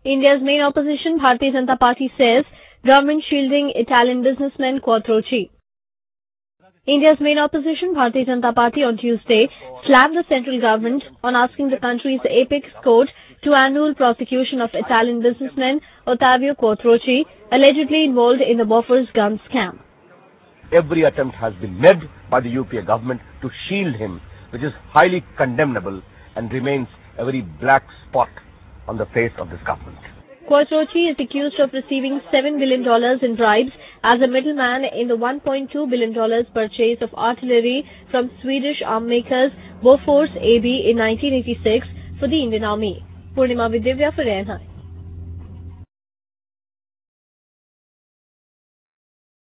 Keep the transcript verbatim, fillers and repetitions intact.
India's main opposition, Bharatiya Janata Party, says government shielding Italian businessman Quattrocchi. India's main opposition, Bharatiya Janata Party, on Tuesday slammed the central government on asking the country's apex court to annul prosecution of Italian businessman Ottavio Quattrocchi, allegedly involved in the Bofors gun scam. Every attempt has been made by the U P A government to shield him, which is highly condemnable and remains a very black spot on the face of this government. Quattrocchi is accused of receiving seven billion dollars in bribes as a middleman in the one point two billion dollars purchase of artillery from Swedish arm makers Bofors A B in nineteen eighty-six for the Indian Army. Purnima Vidivya for A N I.